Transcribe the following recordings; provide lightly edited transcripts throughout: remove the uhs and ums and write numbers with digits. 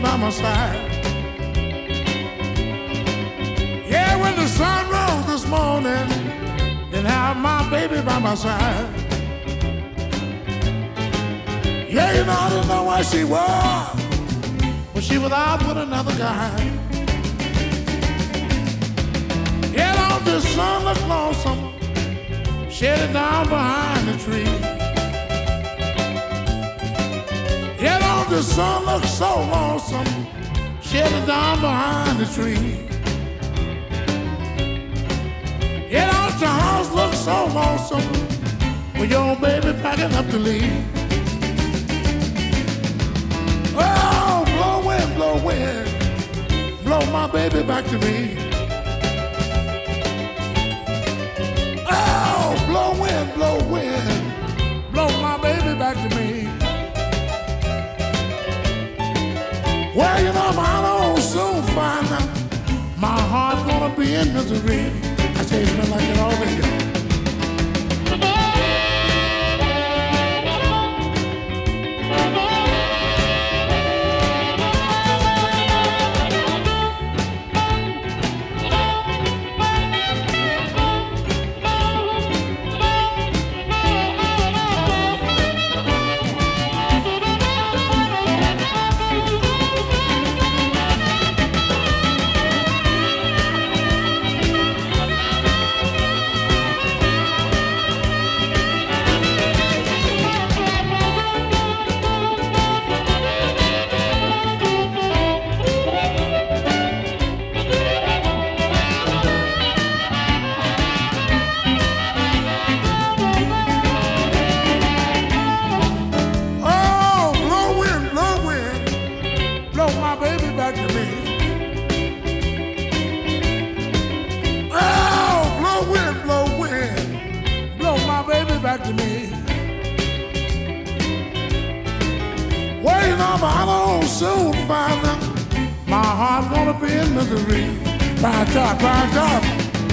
by my side. Yeah, when the sun rose this morning, then have my baby by my side. Yeah, you know, I didn't know where she was, but she was out with another guy. Yeah, don't the sun look lonesome, shedding down behind the tree. Yeah, don't the sun look so lonesome, shedding down behind the tree. Yeah, don't your house look so lonesome, with your baby packing up to leave. Oh, blow wind, blow my baby back to me. Oh, blow wind, blow my baby back to me. Well, you know, I'll soon find out my heart's gonna be in misery. I say it's been like it already. Back to me. Well, you know, I'll soon find out my heart's gonna be in misery. By God.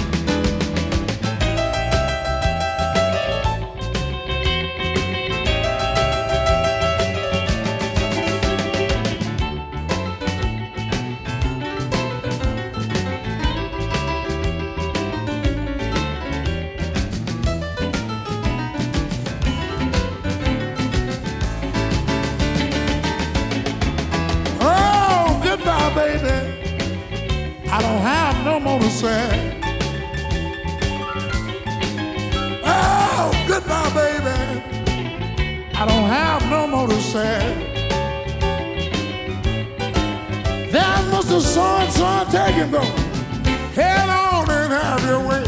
Baby, I don't have no more to say. Oh, goodbye, baby, I don't have no more to say. There's Mr. So-and-so, take and go. Head on and have your way.